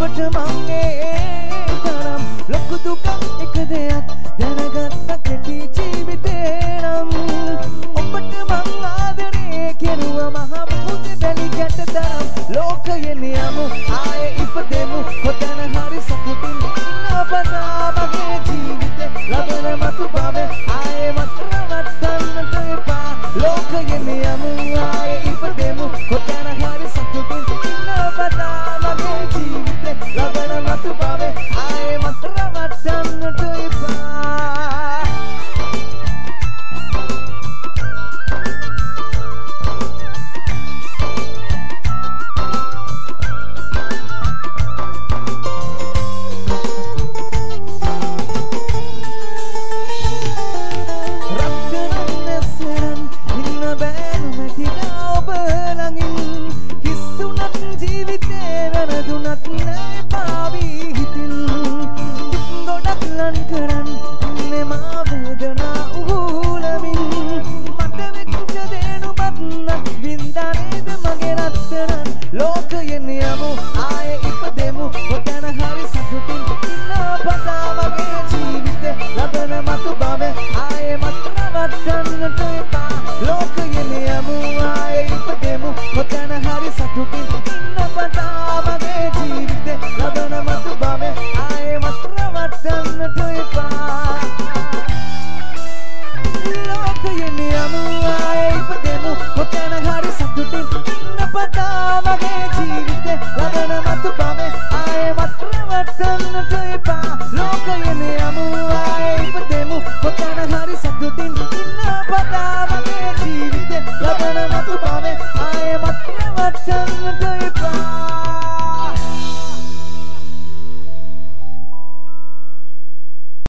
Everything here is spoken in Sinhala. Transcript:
ඔබට මංගේ තරම් ලොකු දුකක් එක දෙයක් දැනගත්ත කෙටි ජීවිතේ නම් ඔබට මං ආදරේ කෙරුවා මහ මුහුද වැලි ගැට තරම් ලෝකයෙන් යමු ආයේ ඉපදෙමු කොතන හරි සතුටින් ඉන්න බදා මගේ ජීවිතේ ලබන මතු බව ආයේ මතරවටන්නට එපා ලෝකයෙන් යමු ආයේ ඉපදෙමු කොතන හරි සතුටින් ඉන්න බදා මගේ ජීවිතේ ලබන මතු බව ආයේ මතරවටන්නට එපා I'm